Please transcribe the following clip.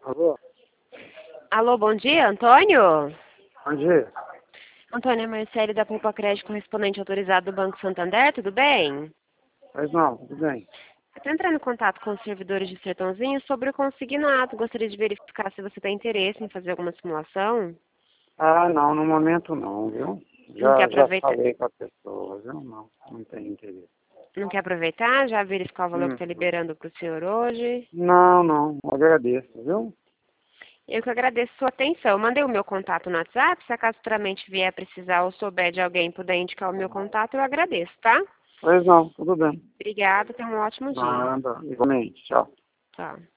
Alô? Alô, bom dia, Antônio? Bom dia. Antônio, é Marcele da Poupa Crédito, correspondente autorizado do Banco Santander, tudo bem? Pois não, tudo bem. Eu estou entrando em contato com os servidores de Sertãozinho sobre o consignado. Gostaria de verificar se você tem interesse em fazer alguma simulação. Ah, não, no momento não, viu? Não quer Já aproveitar? falei com a pessoa, viu? Não tem interesse. Não quer aproveitar? Já verificar o valor que está Uhum. liberando para o senhor hoje? Não, agradeço, viu? Eu que agradeço a sua atenção. Eu mandei o meu contato no WhatsApp. Se acaso futuramente vier precisar ou souber de alguém e puder indicar o meu contato, eu agradeço, tá? Pois não, tudo bem. Obrigada, tenha um ótimo dia. Nada, igualmente, tchau. Tchau.